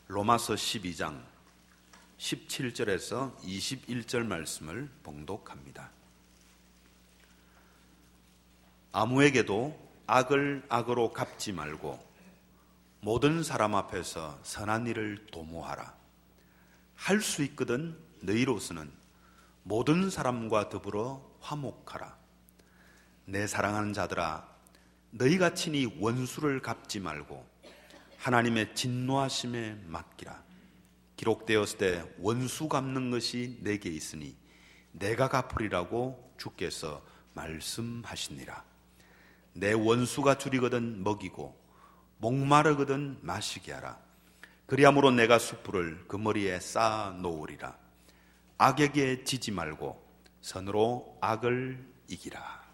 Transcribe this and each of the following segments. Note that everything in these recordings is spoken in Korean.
로마서 12장 17절에서 21절 말씀을 봉독합니다. 아무에게도 악을 악으로 갚지 말고 모든 사람 앞에서 선한 일을 도모하라. 할 수 있거든 너희로서는 모든 사람과 더불어 화목하라. 내 사랑하는 자들아, 너희가 친히 원수를 갚지 말고 하나님의 진노하심에 맡기라. 기록되었을 때 원수 갚는 것이 내게 있으니 내가 갚으리라고 주께서 말씀하시니라. 내 원수가 줄이거든 먹이고 목마르거든 마시게 하라. 그리함으로 내가 숯불을 그 머리에 쌓아 놓으리라. 악에게 지지 말고 선으로 악을 이기라.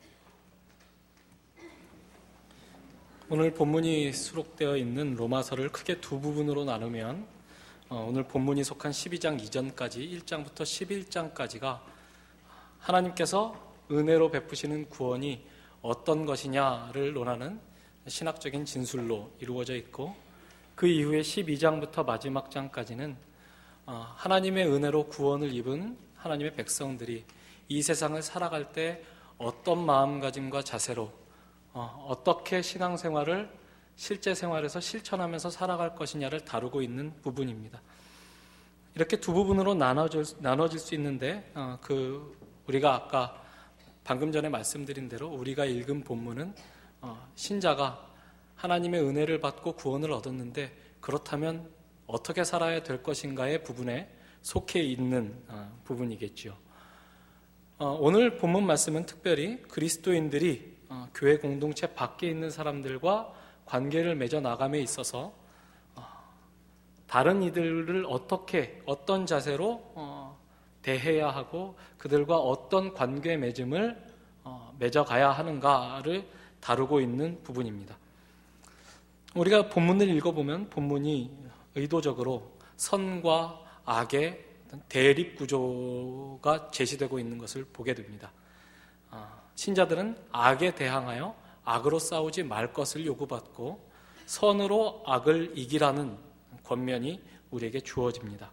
오늘 본문이 수록되어 있는 로마서를 크게 두 부분으로 나누면 오늘 본문이 속한 12장 이전까지 1장부터 11장까지가 하나님께서 은혜로 베푸시는 구원이 어떤 것이냐를 논하는 신학적인 진술로 이루어져 있고, 그 이후에 12장부터 마지막 장까지는 하나님의 은혜로 구원을 입은 하나님의 백성들이 이 세상을 살아갈 때 어떤 마음가짐과 자세로 어떻게 신앙생활을 실제 생활에서 실천하면서 살아갈 것이냐를 다루고 있는 부분입니다. 이렇게 두 부분으로 나눠질 수 있는데 우리가 아까 방금 전에 말씀드린 대로 우리가 읽은 본문은 신자가 하나님의 은혜를 받고 구원을 얻었는데 그렇다면 어떻게 살아야 될 것인가의 부분에 속해 있는 부분이겠죠. 오늘 본문 말씀은 특별히 그리스도인들이 교회 공동체 밖에 있는 사람들과 관계를 맺어 나감에 있어서 다른 이들을 어떤 자세로 대해야 하고 그들과 어떤 관계 맺음을 맺어가야 하는가를 다루고 있는 부분입니다. 우리가 본문을 읽어보면 본문이 의도적으로 선과 악의 대립 구조가 제시되고 있는 것을 보게 됩니다. 신자들은 악에 대항하여 악으로 싸우지 말 것을 요구받고 선으로 악을 이기라는 권면이 우리에게 주어집니다.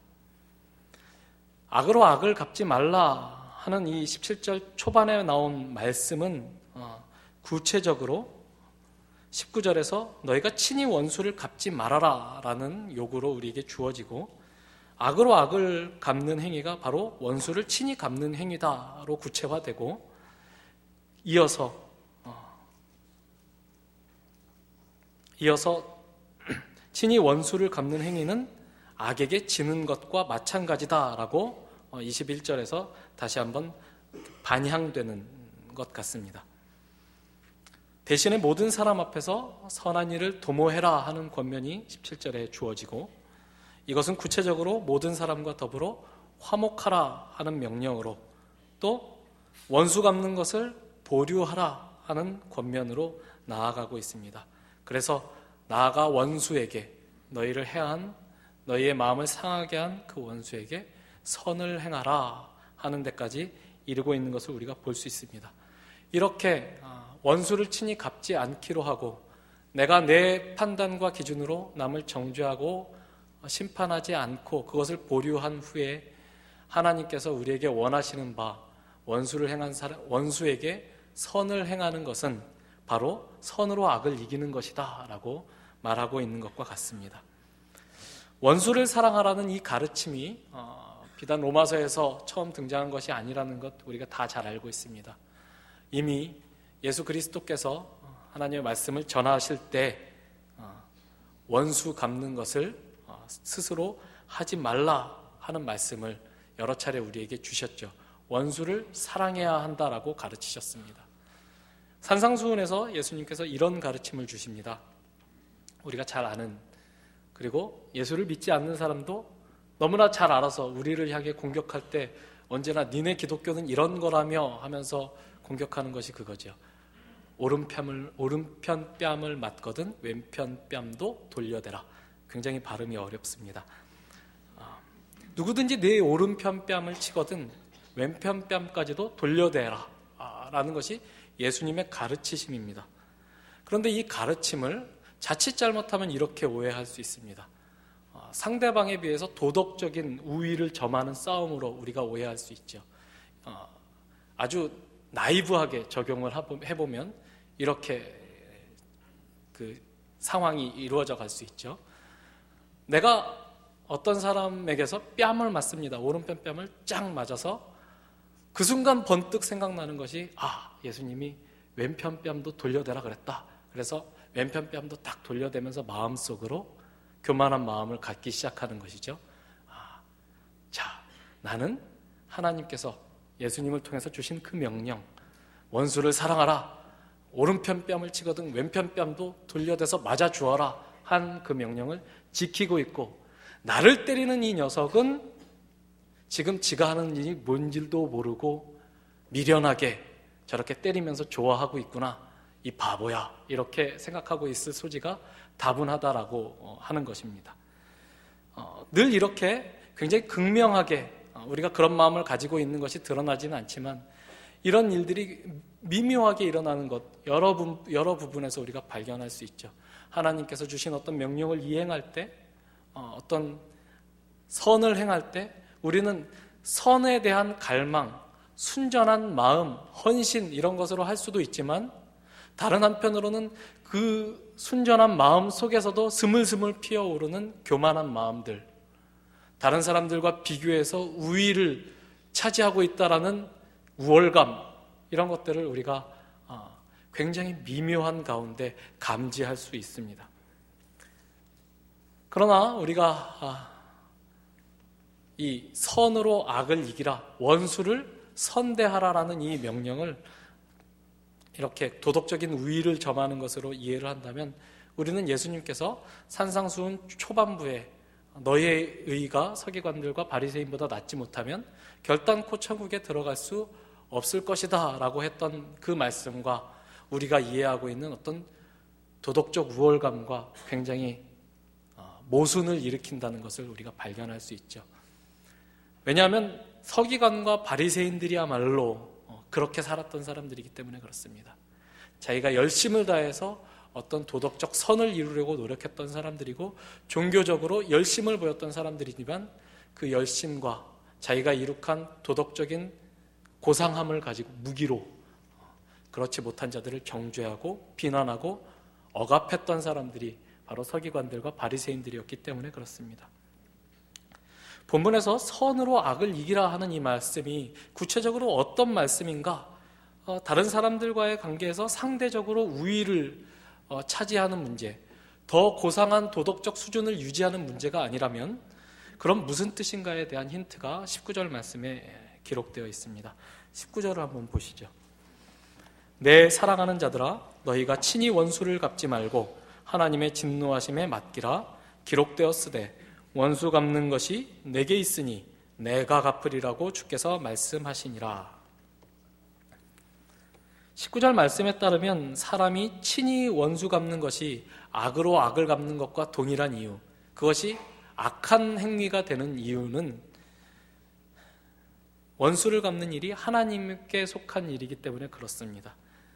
악으로 악을 갚지 말라 하는 이 17절 초반에 나온 말씀은 구체적으로 19절에서 너희가 친히 원수를 갚지 말아라 라는 요구로 우리에게 주어지고, 악으로 악을 갚는 행위가 바로 원수를 친히 갚는 행위다로 구체화되고, 이어서 친히 원수를 갚는 행위는 악에게 지는 것과 마찬가지다라고 21절에서 다시 한번 반향되는 것 같습니다. 대신에 모든 사람 앞에서 선한 일을 도모해라 하는 권면이 17절에 주어지고, 이것은 구체적으로 모든 사람과 더불어 화목하라 하는 명령으로, 또 원수 갚는 것을 보류하라 하는 권면으로 나아가고 있습니다. 그래서 나아가 원수에게, 너희를 해한, 너희의 마음을 상하게 한 그 원수에게 선을 행하라 하는 데까지 이르고 있는 것을 우리가 볼 수 있습니다. 이렇게 원수를 친히 갚지 않기로 하고 내가 내 판단과 기준으로 남을 정죄하고 심판하지 않고 그것을 보류한 후에 하나님께서 우리에게 원하시는 바 원수를 행한 원수에게 선을 행하는 것은 바로 선으로 악을 이기는 것이다 라고 말하고 있는 것과 같습니다. 원수를 사랑하라는 이 가르침이 비단 로마서에서 처음 등장한 것이 아니라는 것 우리가 다 잘 알고 있습니다. 이미 예수 그리스도께서 하나님의 말씀을 전하실 때 원수 갚는 것을 스스로 하지 말라 하는 말씀을 여러 차례 우리에게 주셨죠. 원수를 사랑해야 한다라고 가르치셨습니다. 산상수훈에서 예수님께서 이런 가르침을 주십니다. 우리가 잘 아는, 그리고 예수를 믿지 않는 사람도 너무나 잘 알아서 우리를 향해 공격할 때 언제나 니네 기독교는 이런 거라며 하면서 공격하는 것이 그거죠. 오른편 뺨을 맞거든 왼편 뺨도 돌려대라. 굉장히 발음이 어렵습니다. 누구든지 내 오른편 뺨을 치거든 왼편 뺨까지도 돌려대라 라는 것이 예수님의 가르치심입니다. 그런데 이 가르침을 자칫 잘못하면 이렇게 오해할 수 있습니다. 상대방에 비해서 도덕적인 우위를 점하는 싸움으로 우리가 오해할 수 있죠. 아주 나이브하게 적용을 해보면 이렇게 그 상황이 이루어져 갈 수 있죠. 내가 어떤 사람에게서 뺨을 맞습니다. 오른편 뺨을 쫙 맞아서 그 순간 번뜩 생각나는 것이 예수님이 왼편 뺨도 돌려대라 그랬다. 그래서 왼편 뺨도 딱 돌려대면서 마음속으로 교만한 마음을 갖기 시작하는 것이죠. 자, 나는 하나님께서 예수님을 통해서 주신 그 명령, 원수를 사랑하라, 오른편 뺨을 치거든 왼편 뺨도 돌려대서 맞아 주어라 한 그 명령을 지키고 있고, 나를 때리는 이 녀석은 지금 지가 하는 일이 뭔지도 모르고 미련하게 저렇게 때리면서 좋아하고 있구나, 이 바보야, 이렇게 생각하고 있을 소지가 다분하다라고 하는 것입니다. 늘 이렇게 굉장히 극명하게 우리가 그런 마음을 가지고 있는 것이 드러나지는 않지만 이런 일들이 미묘하게 일어나는 것, 여러 부분에서 우리가 발견할 수 있죠. 하나님께서 주신 어떤 명령을 이행할 때, 어떤 선을 행할 때 우리는 선에 대한 갈망, 순전한 마음, 헌신 이런 것으로 할 수도 있지만, 다른 한편으로는 그 순전한 마음 속에서도 스물스물 피어오르는 교만한 마음들, 다른 사람들과 비교해서 우위를 차지하고 있다라는 우월감, 이런 것들을 우리가 굉장히 미묘한 가운데 감지할 수 있습니다. 그러나 우리가 이 선으로 악을 이기라, 원수를 선대하라라는 이 명령을 이렇게 도덕적인 우위를 점하는 것으로 이해를 한다면, 우리는 예수님께서 산상수훈 초반부에 너희의 의가 서기관들과 바리새인보다 낫지 못하면 결단코 천국에 들어갈 수 없을 것이다 라고 했던 그 말씀과 우리가 이해하고 있는 어떤 도덕적 우월감과 굉장히 모순을 일으킨다는 것을 우리가 발견할 수 있죠. 왜냐하면 서기관과 바리새인들이야말로 그렇게 살았던 사람들이기 때문에 그렇습니다. 자기가 열심을 다해서 어떤 도덕적 선을 이루려고 노력했던 사람들이고, 종교적으로 열심을 보였던 사람들이지만 그 열심과 자기가 이룩한 도덕적인 고상함을 가지고 무기로 그렇지 못한 자들을 정죄하고 비난하고 억압했던 사람들이 바로 서기관들과 바리새인들이었기 때문에 그렇습니다. 본문에서 선으로 악을 이기라 하는 이 말씀이 구체적으로 어떤 말씀인가? 다른 사람들과의 관계에서 상대적으로 우위를 차지하는 문제, 더 고상한 도덕적 수준을 유지하는 문제가 아니라면 그럼 무슨 뜻인가에 대한 힌트가 19절 말씀에 기록되어 있습니다. 19절을 한번 보시죠. 내 사랑하는 자들아, 너희가 친히 원수를 갚지 말고 하나님의 진노하심에 맡기라. 기록되었으되 원수 갚는 것이 내게 있으니 내가 갚으리라고 주께서 말씀하시니라. 19절 말씀에 따르면 사람이 친히 원수 갚는 것이 악으로 악을 갚는 것과 동일한 이유, 그것이 악한 행위가 되는 이유는 원수를 갚는 일이 하나님께 속한 일이기 때문에 그렇습니다.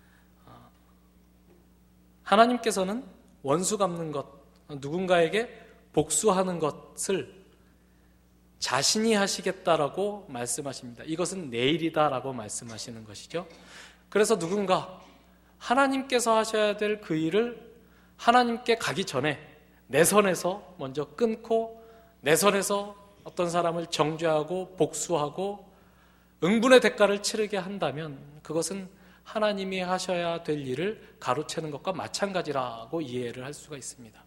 하나님께서는 원수 갚는 것, 누군가에게 복수하는 것을 자신이 하시겠다라고 말씀하십니다. 이것은 내 일이다라고 말씀하시는 것이죠. 그래서 누군가 하나님께서 하셔야 될 그 일을 하나님께 가기 전에 내 선에서 먼저 끊고, 내 선에서 어떤 사람을 정죄하고 복수하고 응분의 대가를 치르게 한다면 그것은 하나님이 하셔야 될 일을 가로채는 것과 마찬가지라고 이해를 할 수가 있습니다.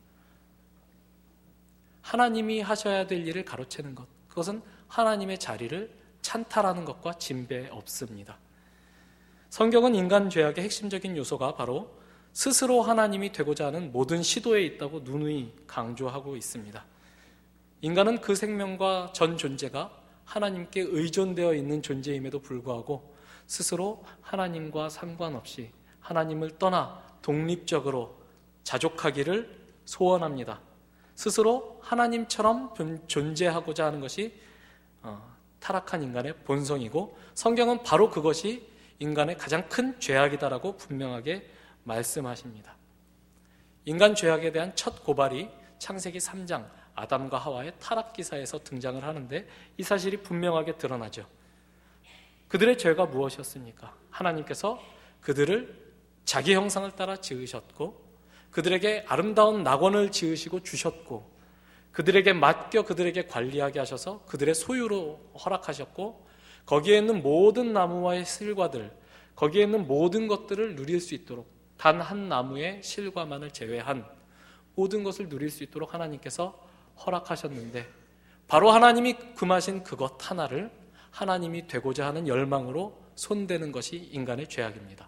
하나님이 하셔야 될 일을 가로채는 것, 그것은 하나님의 자리를 찬탈하는 것과 진배 없습니다. 성경은 인간 죄악의 핵심적인 요소가 바로 스스로 하나님이 되고자 하는 모든 시도에 있다고 누누이 강조하고 있습니다. 인간은 그 생명과 전 존재가 하나님께 의존되어 있는 존재임에도 불구하고 스스로 하나님과 상관없이 하나님을 떠나 독립적으로 자족하기를 소원합니다. 스스로 하나님처럼 존재하고자 하는 것이 타락한 인간의 본성이고, 성경은 바로 그것이 인간의 가장 큰 죄악이다라고 분명하게 말씀하십니다. 인간 죄악에 대한 첫 고발이 창세기 3장 아담과 하와의 타락 기사에서 등장을 하는데 이 사실이 분명하게 드러나죠. 그들의 죄가 무엇이었습니까? 하나님께서 그들을 자기 형상을 따라 지으셨고 그들에게 아름다운 낙원을 지으시고 주셨고 그들에게 맡겨 그들에게 관리하게 하셔서 그들의 소유로 허락하셨고 거기에 있는 모든 나무와의 실과들, 거기에 있는 모든 것들을 누릴 수 있도록 단 한 나무의 실과만을 제외한 모든 것을 누릴 수 있도록 하나님께서 허락하셨는데 바로 하나님이 금하신 그것 하나를 하나님이 되고자 하는 열망으로 손대는 것이 인간의 죄악입니다.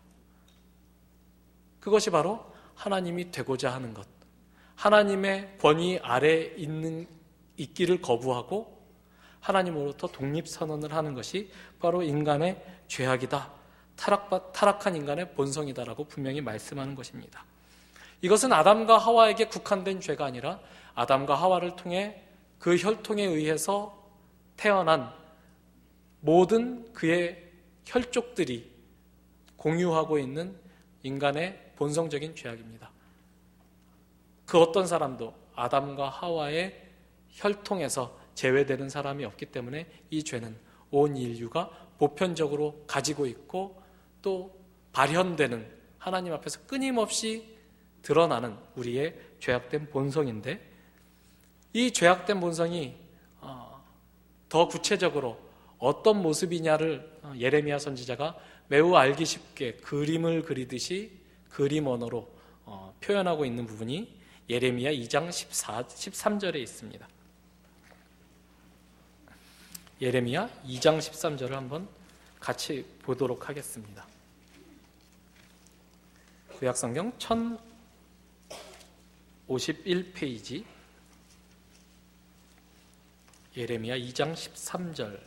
그것이 바로 하나님이 되고자 하는 것, 하나님의 권위 아래 있기를 거부하고 하나님으로부터 독립선언을 하는 것이 바로 인간의 죄악이다, 타락한 인간의 본성이다라고 분명히 말씀하는 것입니다. 이것은 아담과 하와에게 국한된 죄가 아니라 아담과 하와를 통해 그 혈통에 의해서 태어난 모든 그의 혈족들이 공유하고 있는 인간의 본성적인 죄악입니다. 그 어떤 사람도 아담과 하와의 혈통에서 제외되는 사람이 없기 때문에 이 죄는 온 인류가 보편적으로 가지고 있고 또 발현되는 하나님 앞에서 끊임없이 드러나는 우리의 죄악된 본성인데 이 죄악된 본성이 더 구체적으로 어떤 모습이냐를 예레미야 선지자가 매우 알기 쉽게 그림을 그리듯이 그림 언어로 표현하고 있는 부분이 예레미야 2장 13절에 있습니다. 예레미야 2장 13절을 한번 같이 보도록 하겠습니다. 구약성경 1051페이지 예레미야 2장 13절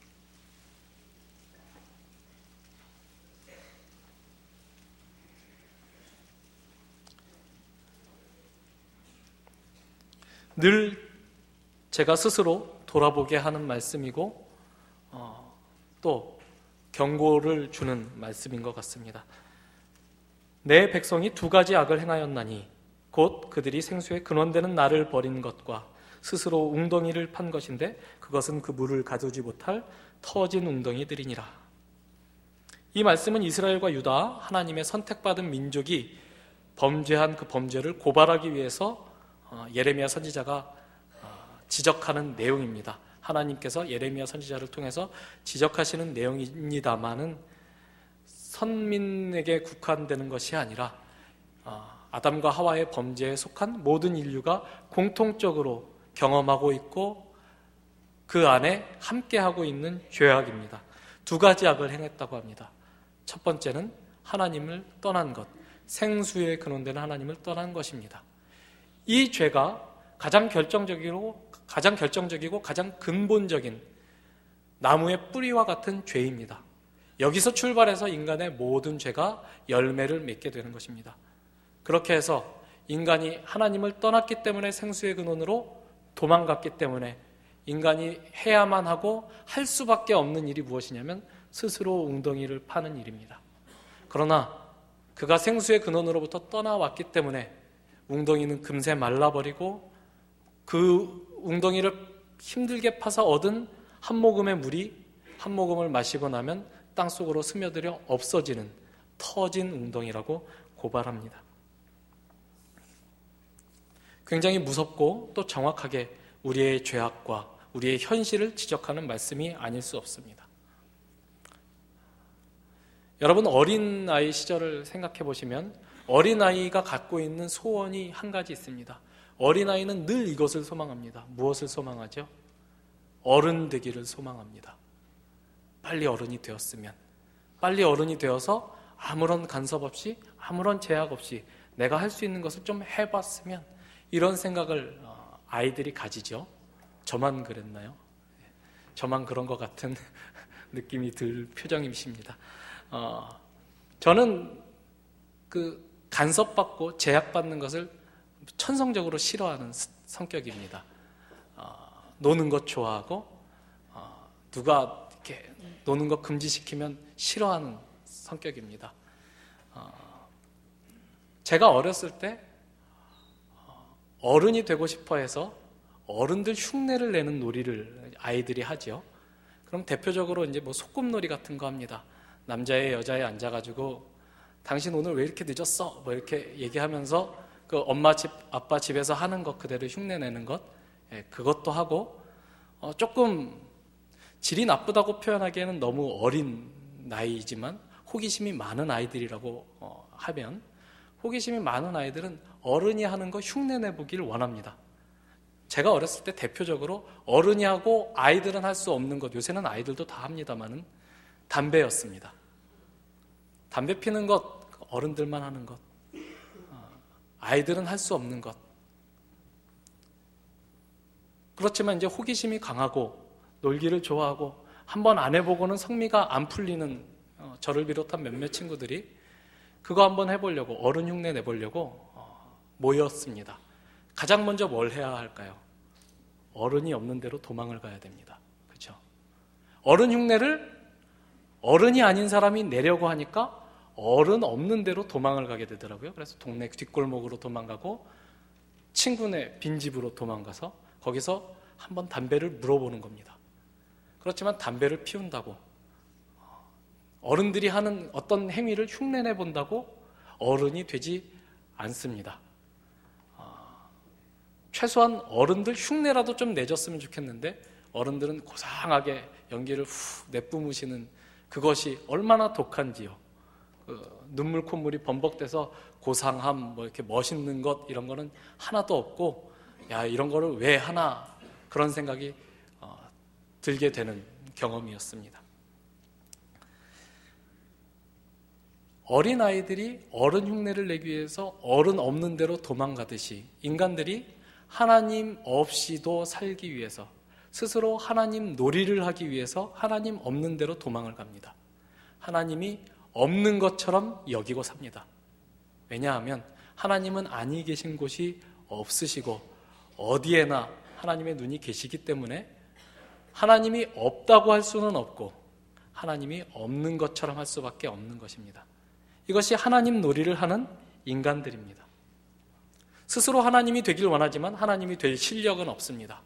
늘 제가 스스로 돌아보게 하는 말씀이고 또 경고를 주는 말씀인 것 같습니다. 내 백성이 두 가지 악을 행하였나니 곧 그들이 생수의 근원되는 나를 버린 것과 스스로 웅덩이를 판 것인데 그것은 그 물을 가두지 못할 터진 웅덩이들이니라. 이 말씀은 이스라엘과 유다 하나님의 선택받은 민족이 범죄한 그 범죄를 고발하기 위해서 예레미야 선지자가 지적하는 내용입니다. 하나님께서 예레미야 선지자를 통해서 지적하시는 내용입니다만은 선민에게 국한되는 것이 아니라 아담과 하와의 범죄에 속한 모든 인류가 공통적으로 경험하고 있고 그 안에 함께하고 있는 죄악입니다. 두 가지 악을 행했다고 합니다. 첫 번째는 하나님을 떠난 것, 생수의 근원되는 하나님을 떠난 것입니다. 이 죄가 가장 결정적이고 가장 근본적인 나무의 뿌리와 같은 죄입니다. 여기서 출발해서 인간의 모든 죄가 열매를 맺게 되는 것입니다. 그렇게 해서 인간이 하나님을 떠났기 때문에 생수의 근원으로 도망갔기 때문에 인간이 해야만 하고 할 수밖에 없는 일이 무엇이냐면 스스로 웅덩이를 파는 일입니다. 그러나 그가 생수의 근원으로부터 떠나왔기 때문에 웅덩이는 금세 말라버리고 그 웅덩이를 힘들게 파서 얻은 한 모금의 물이 한 모금을 마시고 나면 땅속으로 스며들어 없어지는 터진 웅덩이라고 고발합니다. 굉장히 무섭고 또 정확하게 우리의 죄악과 우리의 현실을 지적하는 말씀이 아닐 수 없습니다. 여러분 어린아이 시절을 생각해 보시면 어린아이가 갖고 있는 소원이 한 가지 있습니다. 어린아이는 늘 이것을 소망합니다. 무엇을 소망하죠? 어른 되기를 소망합니다. 빨리 어른이 되었으면, 빨리 어른이 되어서 아무런 간섭 없이, 아무런 제약 없이 내가 할 수 있는 것을 좀 해봤으면, 이런 생각을 아이들이 가지죠. 저만 그랬나요? 저만 그런 것 같은 느낌이 들 표정이십니다. 저는 그 간섭받고 제약받는 것을 천성적으로 싫어하는 성격입니다. 노는 것 좋아하고 누가 이렇게 노는 것 금지시키면 싫어하는 성격입니다. 제가 어렸을 때 어른이 되고 싶어 해서 어른들 흉내를 내는 놀이를 아이들이 하죠. 그럼 대표적으로 이제 뭐 소꿉놀이 같은 거 합니다. 남자애 여자애 앉아가지고 당신 오늘 왜 이렇게 늦었어? 뭐 이렇게 얘기하면서 그 엄마 집 아빠 집에서 하는 것 그대로 흉내 내는 것, 그것도 하고, 조금 질이 나쁘다고 표현하기에는 너무 어린 나이이지만 호기심이 많은 아이들이라고 하면, 호기심이 많은 아이들은 어른이 하는 거 흉내 내보길 원합니다. 제가 어렸을 때 대표적으로 어른이 하고 아이들은 할 수 없는 것, 요새는 아이들도 다 합니다만은 담배였습니다. 담배 피는 것 어른들만 하는 것, 아이들은 할 수 없는 것. 그렇지만 이제 호기심이 강하고 놀기를 좋아하고 한번 안 해보고는 성미가 안 풀리는 저를 비롯한 몇몇 친구들이 그거 한번 해보려고, 어른 흉내 내보려고 모였습니다. 가장 먼저 뭘 해야 할까요? 어른이 없는 데로 도망을 가야 됩니다. 그렇죠? 어른 흉내를 어른이 아닌 사람이 내려고 하니까 어른 없는 데로 도망을 가게 되더라고요. 그래서 동네 뒷골목으로 도망가고 친구네 빈집으로 도망가서 거기서 한번 담배를 물어보는 겁니다. 그렇지만 담배를 피운다고, 어른들이 하는 어떤 행위를 흉내내 본다고 어른이 되지 않습니다. 최소한 어른들 흉내라도 좀 내줬으면 좋겠는데 어른들은 고상하게 연기를 후 내뿜으시는 그것이 얼마나 독한지요. 눈물 콧물이 범벅돼서 고상함, 뭐 이렇게 멋있는 것 이런 거는 하나도 없고, 야 이런 거를 왜 하나, 그런 생각이 들게 되는 경험이었습니다. 어린아이들이 어른 흉내를 내기 위해서 어른 없는 데로 도망가듯이 인간들이 하나님 없이도 살기 위해서 스스로 하나님 놀이를 하기 위해서 하나님 없는 데로 도망을 갑니다. 하나님이 없는 것처럼 여기고 삽니다. 왜냐하면 하나님은 아니 계신 곳이 없으시고 어디에나 하나님의 눈이 계시기 때문에 하나님이 없다고 할 수는 없고 하나님이 없는 것처럼 할 수밖에 없는 것입니다. 이것이 하나님 놀이를 하는 인간들입니다. 스스로 하나님이 되길 원하지만 하나님이 될 실력은 없습니다.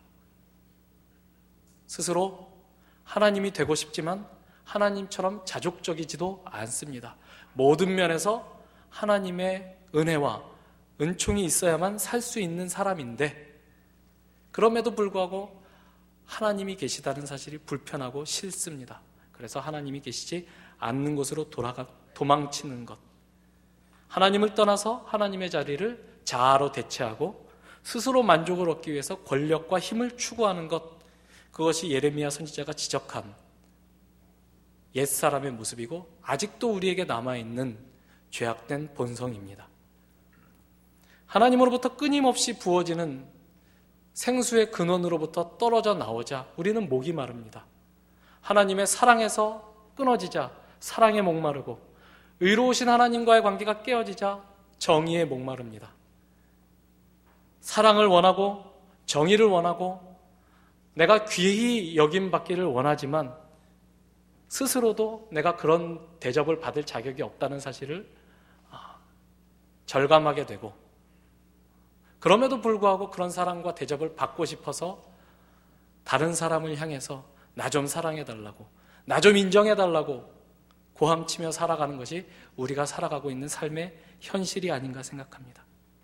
스스로 하나님이 되고 싶지만 하나님처럼 자족적이지도 않습니다. 모든 면에서 하나님의 은혜와 은총이 있어야만 살 수 있는 사람인데 그럼에도 불구하고 하나님이 계시다는 사실이 불편하고 싫습니다. 그래서 하나님이 계시지 않는 곳으로 도망치는 것, 하나님을 떠나서 하나님의 자리를 자아로 대체하고 스스로 만족을 얻기 위해서 권력과 힘을 추구하는 것, 그것이 예레미야 선지자가 지적한 옛사람의 모습이고 아직도 우리에게 남아있는 죄악된 본성입니다. 하나님으로부터 끊임없이 부어지는 생수의 근원으로부터 떨어져 나오자 우리는 목이 마릅니다. 하나님의 사랑에서 끊어지자 사랑에 목마르고 의로우신 하나님과의 관계가 깨어지자 정의에 목마릅니다. 사랑을 원하고 정의를 원하고 내가 귀히 여김받기를 원하지만 스스로도 내가 그런 대접을 받을 자격이 없다는 사실을 절감하게 되고 그럼에도 불구하고 그런 사랑과 대접을 받고 싶어서 다른 사람을 향해서 나 좀 사랑해달라고, 나 좀 인정해달라고 고함치며 살아가는 것이 우리가 살아가고 있는 삶의 현실이 아닌가 생각합니다.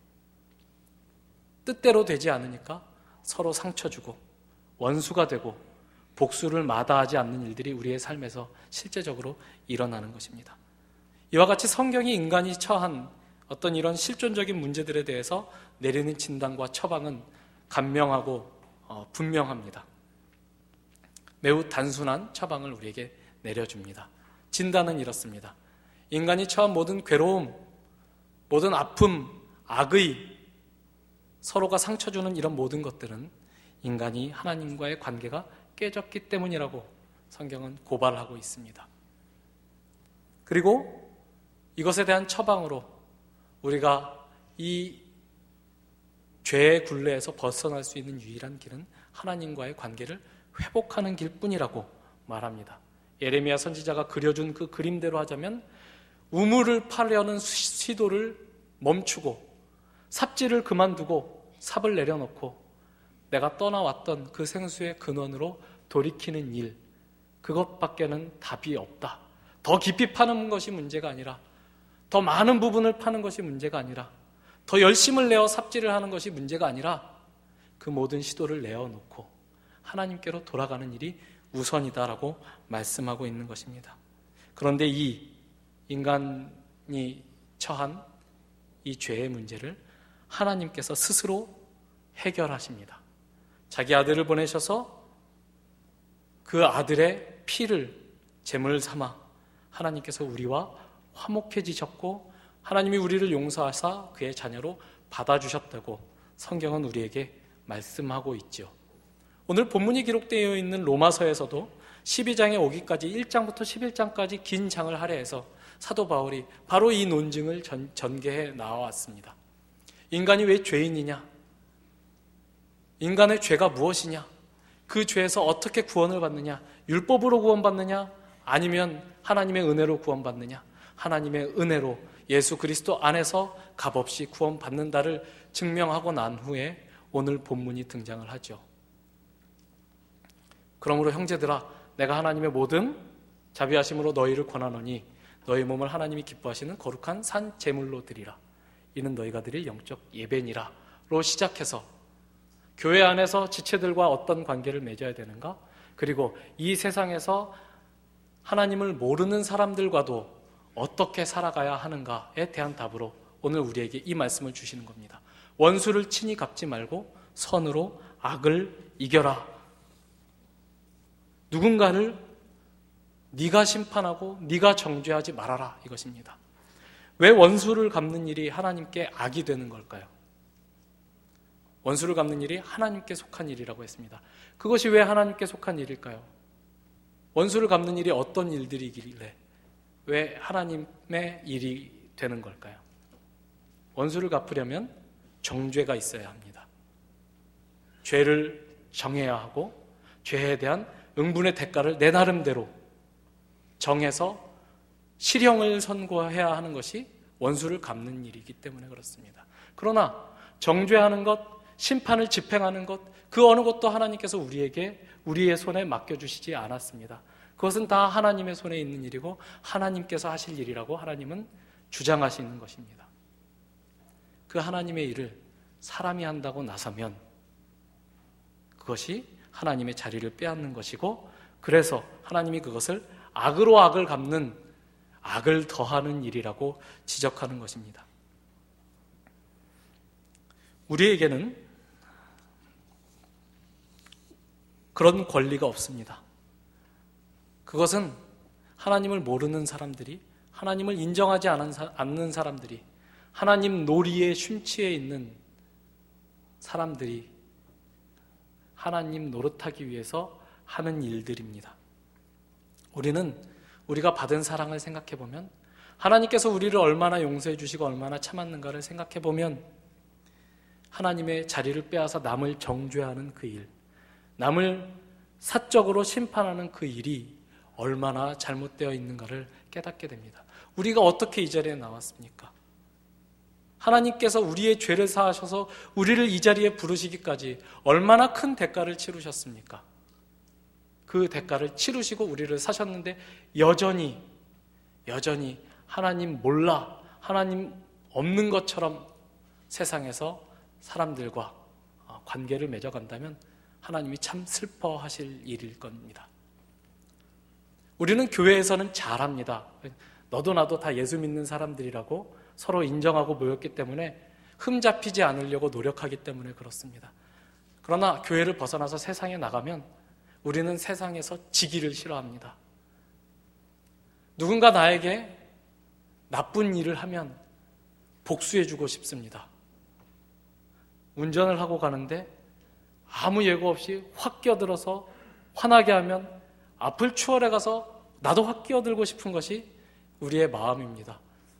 뜻대로 되지 않으니까 서로 상처 주고 원수가 되고 복수를 마다하지 않는 일들이 우리의 삶에서 실제적으로 일어나는 것입니다. 이와 같이 성경이 인간이 처한 어떤 이런 실존적인 문제들에 대해서 내리는 진단과 처방은 간명하고 분명합니다. 매우 단순한 처방을 우리에게 내려줍니다. 진단은 이렇습니다. 인간이 처한 모든 괴로움, 모든 아픔, 악의, 서로가 상처 주는 이런 모든 것들은 인간이 하나님과의 관계가 깨졌기 때문이라고 성경은 고발하고 있습니다. 그리고 이것에 대한 처방으로 우리가 이 죄의 굴레에서 벗어날 수 있는 유일한 길은 하나님과의 관계를 회복하는 길뿐이라고 말합니다. 예레미야 선지자가 그려준 그 그림대로 하자면 우물을 파려는 시도를 멈추고 삽질을 그만두고 삽을 내려놓고 내가 떠나왔던 그 생수의 근원으로 돌이키는 일, 그것밖에는 답이 없다. 더 깊이 파는 것이 문제가 아니라, 더 많은 부분을 파는 것이 문제가 아니라, 더 열심을 내어 삽질을 하는 것이 문제가 아니라 그 모든 시도를 내어놓고 하나님께로 돌아가는 일이 우선이다라고 말씀하고 있는 것입니다. 그런데 이 인간이 처한 이 죄의 문제를 하나님께서 스스로 해결하십니다. 자기 아들을 보내셔서 그 아들의 피를 제물 삼아 하나님께서 우리와 화목해지셨고 하나님이 우리를 용서하사 그의 자녀로 받아주셨다고 성경은 우리에게 말씀하고 있죠. 오늘 본문이 기록되어 있는 로마서에서도 12장에 오기까지 1장부터 11장까지 긴 장을 할애해서 사도 바울이 바로 이 논증을 전개해 나왔습니다. 인간이 왜 죄인이냐? 인간의 죄가 무엇이냐? 그 죄에서 어떻게 구원을 받느냐? 율법으로 구원받느냐? 아니면 하나님의 은혜로 구원받느냐? 하나님의 은혜로 예수 그리스도 안에서 값없이 구원받는다를 증명하고 난 후에 오늘 본문이 등장을 하죠. 그러므로 형제들아, 내가 하나님의 모든 자비하심으로 너희를 권하노니 너희 몸을 하나님이 기뻐하시는 거룩한 산 제물로 드리라. 이는 너희가 드릴 영적 예배니라 로 시작해서 교회 안에서 지체들과 어떤 관계를 맺어야 되는가, 그리고 이 세상에서 하나님을 모르는 사람들과도 어떻게 살아가야 하는가에 대한 답으로 오늘 우리에게 이 말씀을 주시는 겁니다. 원수를 친히 갚지 말고 선으로 악을 이겨라. 누군가를 네가 심판하고 네가 정죄하지 말아라, 이것입니다. 왜 원수를 갚는 일이 하나님께 악이 되는 걸까요? 원수를 갚는 일이 하나님께 속한 일이라고 했습니다. 그것이 왜 하나님께 속한 일일까요? 원수를 갚는 일이 어떤 일들이길래 왜 하나님의 일이 되는 걸까요? 원수를 갚으려면 정죄가 있어야 합니다. 죄를 정해야 하고 죄에 대한 응분의 대가를 내 나름대로 정해서 실형을 선고해야 하는 것이 원수를 갚는 일이기 때문에 그렇습니다. 그러나 정죄하는 것, 심판을 집행하는 것, 그 어느 것도 하나님께서 우리의 손에 맡겨주시지 않았습니다. 그것은 다 하나님의 손에 있는 일이고 하나님께서 하실 일이라고 하나님은 주장하시는 것입니다. 그 하나님의 일을 사람이 한다고 나서면 그것이 하나님의 자리를 빼앗는 것이고, 그래서 하나님이 그것을 악으로 악을 갚는, 악을 더하는 일이라고 지적하는 것입니다. 우리에게는 그런 권리가 없습니다. 그것은 하나님을 모르는 사람들이, 하나님을 인정하지 않는 사람들이, 하나님 놀이에 심취해 있는 사람들이 하나님 노릇하기 위해서 하는 일들입니다. 우리는 우리가 받은 사랑을 생각해 보면, 하나님께서 우리를 얼마나 용서해 주시고 얼마나 참았는가를 생각해 보면, 하나님의 자리를 빼앗아 남을 정죄하는 그 일, 남을 사적으로 심판하는 그 일이 얼마나 잘못되어 있는가를 깨닫게 됩니다. 우리가 어떻게 이 자리에 나왔습니까? 하나님께서 우리의 죄를 사하셔서 우리를 이 자리에 부르시기까지 얼마나 큰 대가를 치르셨습니까? 그 대가를 치르시고 우리를 사셨는데 여전히 하나님 몰라, 하나님 없는 것처럼 세상에서 사람들과 관계를 맺어간다면 하나님이 참 슬퍼하실 일일 겁니다. 우리는 교회에서는 잘합니다. 너도 나도 다 예수 믿는 사람들이라고 서로 인정하고 모였기 때문에 흠잡히지 않으려고 노력하기 때문에 그렇습니다. 그러나 교회를 벗어나서 세상에 나가면 우리는 세상에서 지기를 싫어합니다. 누군가 나에게 나쁜 일을 하면 복수해주고 싶습니다. 운전을 하고 가는데 아무 예고 없이 확 끼어들어서 화나게 하면 앞을 추월해 가서 나도 확 끼어들고 싶은 것이 우리의 마음입니다.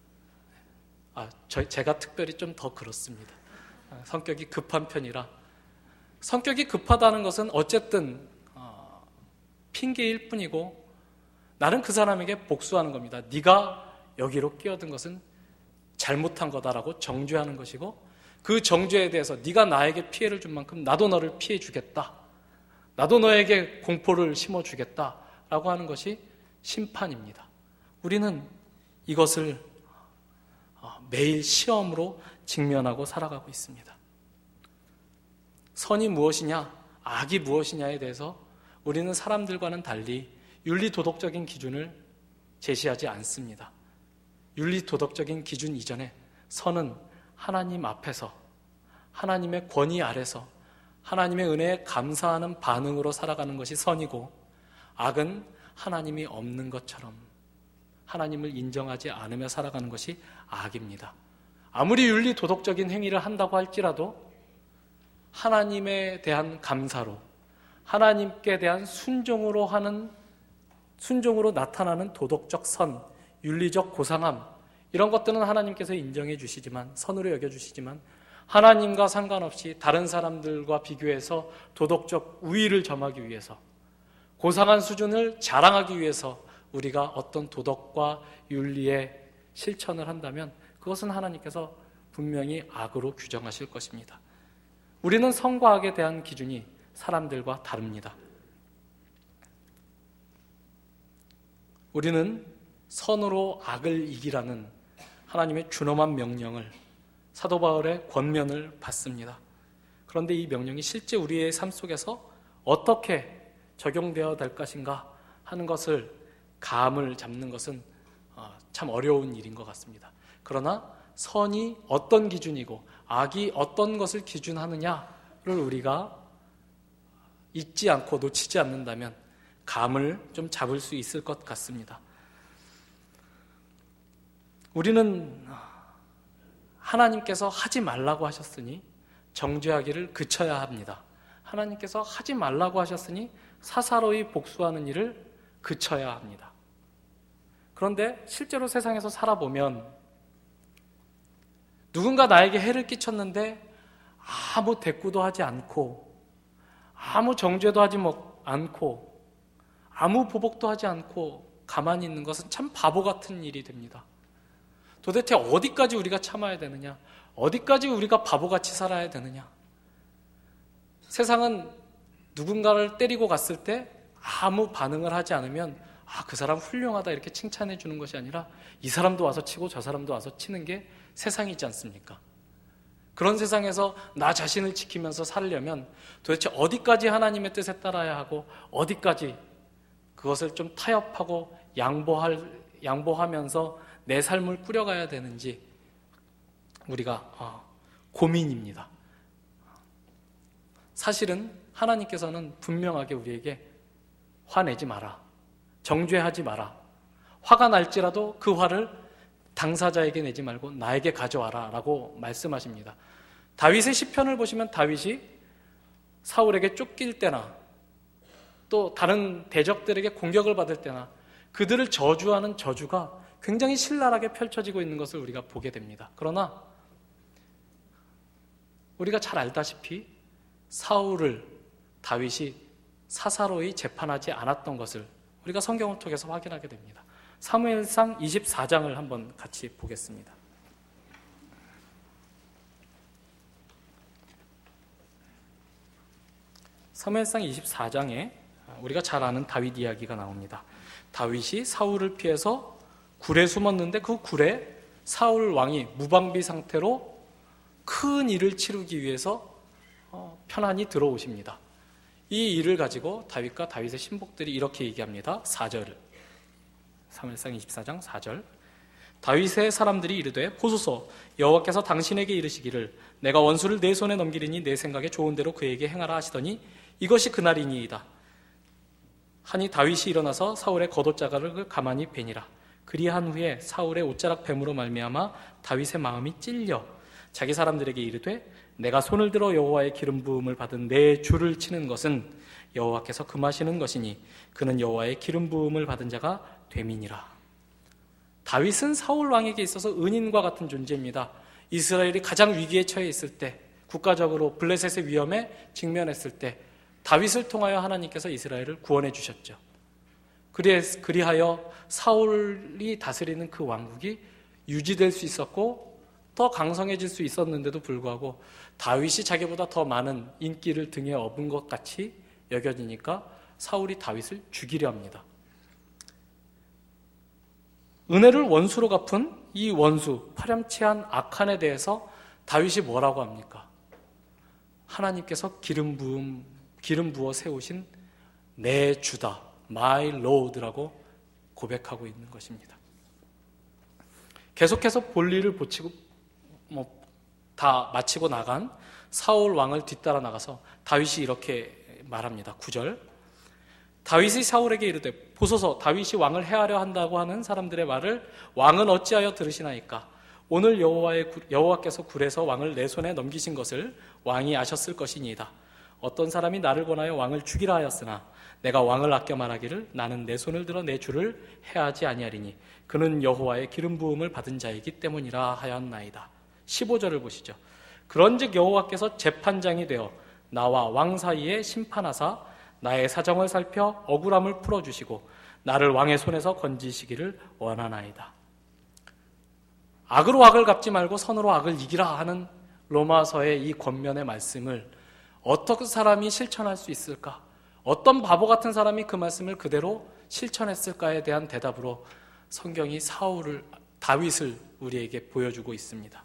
제가 특별히 좀 더 그렇습니다. 성격이 급한 편이라. 성격이 급하다는 것은 어쨌든 핑계일 뿐이고 나는 그 사람에게 복수하는 겁니다. 네가 여기로 끼어든 것은 잘못한 거다라고 정죄하는 것이고, 그 정죄에 대해서 네가 나에게 피해를 준 만큼 나도 너를 피해 주겠다. 나도 너에게 공포를 심어주겠다. 라고 하는 것이 심판입니다. 우리는 이것을 매일 시험으로 직면하고 살아가고 있습니다. 선이 무엇이냐, 악이 무엇이냐에 대해서 우리는 사람들과는 달리 윤리도덕적인 기준을 제시하지 않습니다. 윤리도덕적인 기준 이전에 선은 하나님 앞에서, 하나님의 권위 아래서 하나님의 은혜에 감사하는 반응으로 살아가는 것이 선이고, 악은 하나님이 없는 것처럼 하나님을 인정하지 않으며 살아가는 것이 악입니다. 아무리 윤리도덕적인 행위를 한다고 할지라도 하나님에 대한 감사로, 하나님께 대한 순종으로 나타나는 도덕적 선, 윤리적 고상함, 이런 것들은 하나님께서 인정해 주시지만, 선으로 여겨주시지만, 하나님과 상관없이 다른 사람들과 비교해서 도덕적 우위를 점하기 위해서, 고상한 수준을 자랑하기 위해서 우리가 어떤 도덕과 윤리의 실천을 한다면 그것은 하나님께서 분명히 악으로 규정하실 것입니다. 우리는 선과 악에 대한 기준이 사람들과 다릅니다. 우리는 선으로 악을 이기라는 하나님의 준엄한 명령을, 사도 바울의 권면을 받습니다. 그런데 이 명령이 실제 우리의 삶 속에서 어떻게 적용되어야 될 것인가 하는 것을 감을 잡는 것은 참 어려운 일인 것 같습니다. 그러나 선이 어떤 기준이고 악이 어떤 것을 기준하느냐를 우리가 잊지 않고 놓치지 않는다면 감을 좀 잡을 수 있을 것 같습니다. 우리는 하나님께서 하지 말라고 하셨으니 정죄하기를 그쳐야 합니다. 하나님께서 하지 말라고 하셨으니 사사로이 복수하는 일을 그쳐야 합니다. 그런데 실제로 세상에서 살아보면 누군가 나에게 해를 끼쳤는데 아무 대꾸도 하지 않고, 아무 정죄도 하지 않고, 아무 보복도 하지 않고 가만히 있는 것은 참 바보 같은 일이 됩니다. 도대체 어디까지 우리가 참아야 되느냐? 어디까지 우리가 바보같이 살아야 되느냐? 세상은 누군가를 때리고 갔을 때 아무 반응을 하지 않으면 그 사람 훌륭하다 이렇게 칭찬해 주는 것이 아니라 이 사람도 와서 치고 저 사람도 와서 치는 게 세상이지 않습니까? 그런 세상에서 나 자신을 지키면서 살려면 도대체 어디까지 하나님의 뜻에 따라야 하고 어디까지 그것을 좀 타협하고 양보하면서 내 삶을 꾸려가야 되는지 우리가 고민입니다. 사실은 하나님께서는 분명하게 우리에게 화내지 마라, 정죄하지 마라, 화가 날지라도 그 화를 당사자에게 내지 말고 나에게 가져와라 라고 말씀하십니다. 다윗의 시편을 보시면 다윗이 사울에게 쫓길 때나 또 다른 대적들에게 공격을 받을 때나 그들을 저주하는 저주가 굉장히 신랄하게 펼쳐지고 있는 것을 우리가 보게 됩니다. 그러나 우리가 잘 알다시피 사울을 다윗이 사사로이 재판하지 않았던 것을 우리가 성경을 통해서 확인하게 됩니다. 사무엘상 24장을 한번 같이 보겠습니다. 사무엘상 24장에 우리가 잘 아는 다윗 이야기가 나옵니다. 다윗이 사울을 피해서 굴에 숨었는데 그 굴에 사울 왕이 무방비 상태로 큰 일을 치르기 위해서 편안히 들어오십니다. 이 일을 가지고 다윗과 다윗의 신복들이 이렇게 얘기합니다. 4절, 사무엘상 24장 4절. 다윗의 사람들이 이르되 보소서, 여호와께서 당신에게 이르시기를 내가 원수를 내 손에 넘기리니 내 생각에 좋은 대로 그에게 행하라 하시더니 이것이 그날이니이다. 하니 다윗이 일어나서 사울의 겉옷자락을 가만히 베니라. 그리한 후에 사울의 옷자락 뱀으로 말미암아 다윗의 마음이 찔려 자기 사람들에게 이르되 내가 손을 들어 여호와의 기름 부음을 받은 내 주를 치는 것은 여호와께서 금하시는 것이니 그는 여호와의 기름 부음을 받은 자가 됨이니라. 다윗은 사울 왕에게 있어서 은인과 같은 존재입니다. 이스라엘이 가장 위기에 처해 있을 때, 국가적으로 블레셋의 위험에 직면했을 때 다윗을 통하여 하나님께서 이스라엘을 구원해 주셨죠. 그리하여 사울이 다스리는 그 왕국이 유지될 수 있었고 더 강성해질 수 있었는데도 불구하고 다윗이 자기보다 더 많은 인기를 등에 업은 것 같이 여겨지니까 사울이 다윗을 죽이려 합니다. 은혜를 원수로 갚은 이 원수, 파렴치한 악한에 대해서 다윗이 뭐라고 합니까? 하나님께서 기름 부어 세우신 내 주다, my Lord라고 고백하고 있는 것입니다. 계속해서 볼일을 다 마치고 나간 사울 왕을 뒤따라 나가서 다윗이 이렇게 말합니다. 9절. 다윗이 사울에게 이르되 보소서 다윗이 왕을 해하려 한다고 하는 사람들의 말을 왕은 어찌하여 들으시나이까? 오늘 여호와께서 굴에서 왕을 내 손에 넘기신 것을 왕이 아셨을 것이니이다. 어떤 사람이 나를 권하여 왕을 죽이라 하였으나 내가 왕을 아껴 말하기를 나는 내 손을 들어 내 주를 해하지 아니하리니 그는 여호와의 기름 부음을 받은 자이기 때문이라 하였나이다. 15절을 보시죠. 그런즉 여호와께서 재판장이 되어 나와 왕 사이에 심판하사 나의 사정을 살펴 억울함을 풀어주시고 나를 왕의 손에서 건지시기를 원하나이다. 악으로 악을 갚지 말고 선으로 악을 이기라 하는 로마서의 이 권면의 말씀을 어떤 사람이 실천할 수 있을까? 어떤 바보 같은 사람이 그 말씀을 그대로 실천했을까에 대한 대답으로 성경이 다윗을 우리에게 보여주고 있습니다.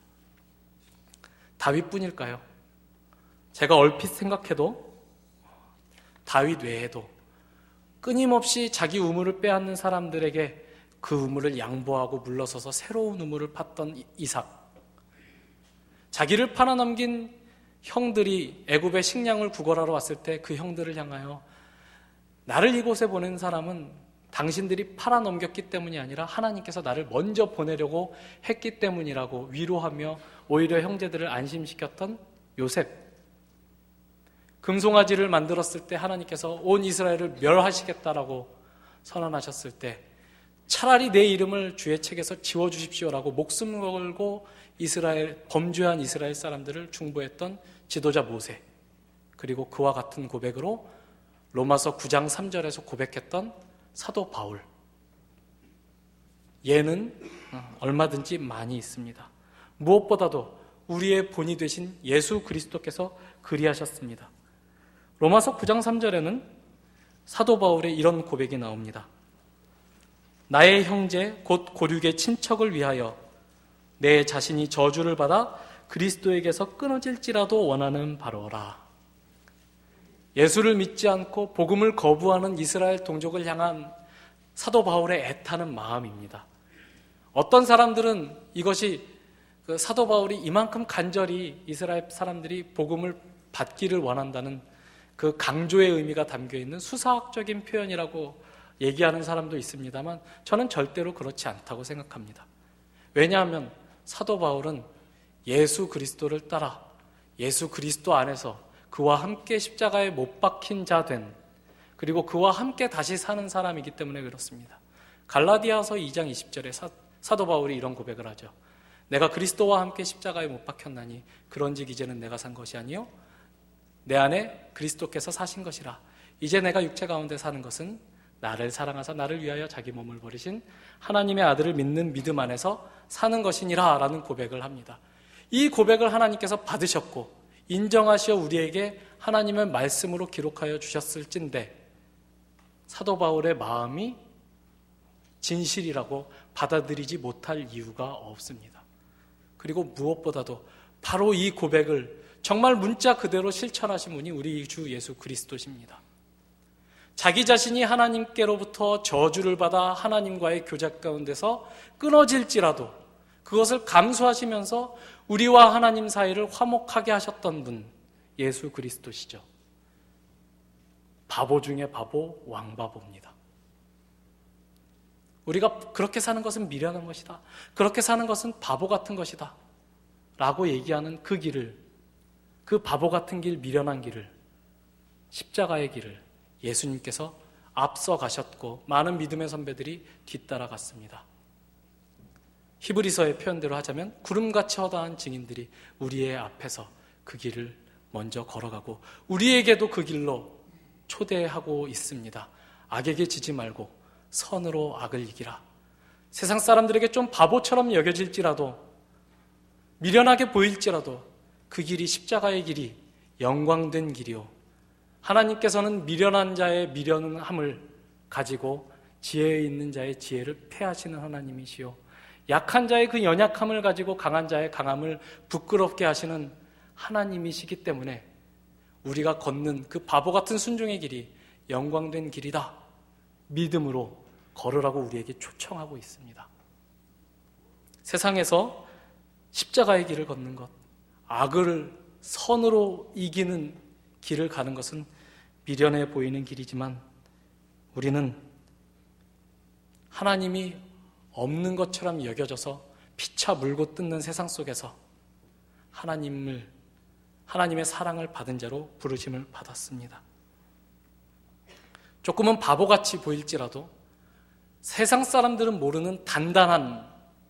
다윗뿐일까요? 제가 얼핏 생각해도 다윗 외에도 끊임없이 자기 우물을 빼앗는 사람들에게 그 우물을 양보하고 물러서서 새로운 우물을 팠던 이삭, 자기를 팔아넘긴 형들이 애굽의 식량을 구걸하러 왔을 때 그 형들을 향하여 나를 이곳에 보낸 사람은 당신들이 팔아넘겼기 때문이 아니라 하나님께서 나를 먼저 보내려고 했기 때문이라고 위로하며 오히려 형제들을 안심시켰던 요셉, 금송아지를 만들었을 때 하나님께서 온 이스라엘을 멸하시겠다라고 선언하셨을 때 차라리 내 이름을 주의 책에서 지워주십시오라고 목숨 걸고 범죄한 이스라엘 사람들을 중보했던 지도자 모세, 그리고 그와 같은 고백으로 로마서 9장 3절에서 고백했던 사도 바울, 예는 얼마든지 많이 있습니다. 무엇보다도 우리의 본이 되신 예수 그리스도께서 그리하셨습니다. 로마서 9장 3절에는 사도 바울의 이런 고백이 나옵니다. 나의 형제 곧 고륙의 친척을 위하여 내 자신이 저주를 받아 그리스도에게서 끊어질지라도 원하는 바로라. 예수를 믿지 않고 복음을 거부하는 이스라엘 동족을 향한 사도 바울의 애타는 마음입니다. 어떤 사람들은 이것이 사도 바울이 이만큼 간절히 이스라엘 사람들이 복음을 받기를 원한다는 그 강조의 의미가 담겨있는 수사학적인 표현이라고 얘기하는 사람도 있습니다만 저는 절대로 그렇지 않다고 생각합니다. 왜냐하면 사도 바울은 예수 그리스도를 따라 예수 그리스도 안에서 그와 함께 십자가에 못 박힌 자 된, 그리고 그와 함께 다시 사는 사람이기 때문에 그렇습니다. 갈라디아서 2장 20절에 사도 바울이 이런 고백을 하죠. 내가 그리스도와 함께 십자가에 못 박혔나니 그런즉 이제는 내가 산 것이 아니요 내 안에 그리스도께서 사신 것이라. 이제 내가 육체 가운데 사는 것은 나를 사랑하사 나를 위하여 자기 몸을 버리신 하나님의 아들을 믿는 믿음 안에서 사는 것이니라 라는 고백을 합니다. 이 고백을 하나님께서 받으셨고 인정하시어 우리에게 하나님의 말씀으로 기록하여 주셨을진데 사도 바울의 마음이 진실이라고 받아들이지 못할 이유가 없습니다. 그리고 무엇보다도 바로 이 고백을 정말 문자 그대로 실천하신 분이 우리 주 예수 그리스도십니다. 자기 자신이 하나님께로부터 저주를 받아 하나님과의 교제 가운데서 끊어질지라도 그것을 감수하시면서 우리와 하나님 사이를 화목하게 하셨던 분, 예수 그리스도시죠. 바보 중에 바보, 왕바보입니다. 우리가 그렇게 사는 것은 미련한 것이다, 그렇게 사는 것은 바보 같은 것이다 라고 얘기하는 그 길을, 그 바보 같은 길, 미련한 길을, 십자가의 길을 예수님께서 앞서 가셨고 많은 믿음의 선배들이 뒤따라 갔습니다. 히브리서의 표현대로 하자면 구름같이 허다한 증인들이 우리의 앞에서 그 길을 먼저 걸어가고 우리에게도 그 길로 초대하고 있습니다. 악에게 지지 말고 선으로 악을 이기라. 세상 사람들에게 좀 바보처럼 여겨질지라도 미련하게 보일지라도 그 길이 십자가의 길이 영광된 길이요. 하나님께서는 미련한 자의 미련함을 가지고 지혜 있는 자의 지혜를 패하시는 하나님이시요. 약한 자의 그 연약함을 가지고 강한 자의 강함을 부끄럽게 하시는 하나님이시기 때문에 우리가 걷는 그 바보 같은 순종의 길이 영광된 길이다. 믿음으로 걸으라고 우리에게 초청하고 있습니다. 세상에서 십자가의 길을 걷는 것, 악을 선으로 이기는 길을 가는 것은 미련해 보이는 길이지만 우리는 하나님이 없는 것처럼 여겨져서 피차 물고 뜯는 세상 속에서 하나님의 사랑을 받은 자로 부르심을 받았습니다. 조금은 바보같이 보일지라도 세상 사람들은 모르는 단단한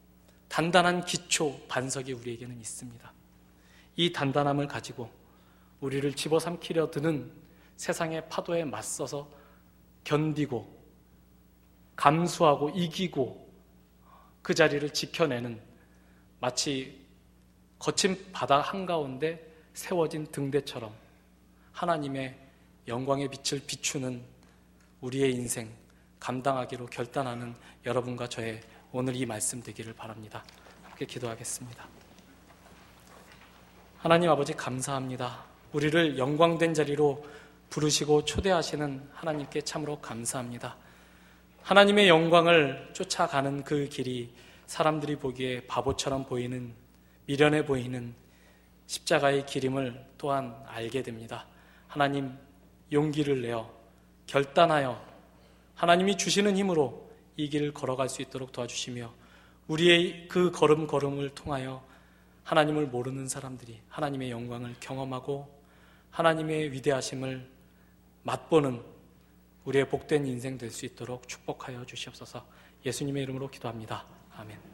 기초 반석이 우리에게는 있습니다. 이 단단함을 가지고 우리를 집어삼키려 드는 세상의 파도에 맞서서 견디고 감수하고 이기고 그 자리를 지켜내는 마치 거친 바다 한가운데 세워진 등대처럼 하나님의 영광의 빛을 비추는 우리의 인생 감당하기로 결단하는 여러분과 저의 오늘 이 말씀 되기를 바랍니다. 함께 기도하겠습니다. 하나님 아버지 감사합니다. 우리를 영광된 자리로 부르시고 초대하시는 하나님께 참으로 감사합니다. 하나님의 영광을 쫓아가는 그 길이 사람들이 보기에 바보처럼 보이는, 미련해 보이는 십자가의 길임을 또한 알게 됩니다. 하나님, 용기를 내어 결단하여 하나님이 주시는 힘으로 이 길을 걸어갈 수 있도록 도와주시며 우리의 그 걸음걸음을 통하여 하나님을 모르는 사람들이 하나님의 영광을 경험하고 하나님의 위대하심을 맛보는 우리의 복된 인생 될 수 있도록 축복하여 주시옵소서. 예수님의 이름으로 기도합니다. 아멘.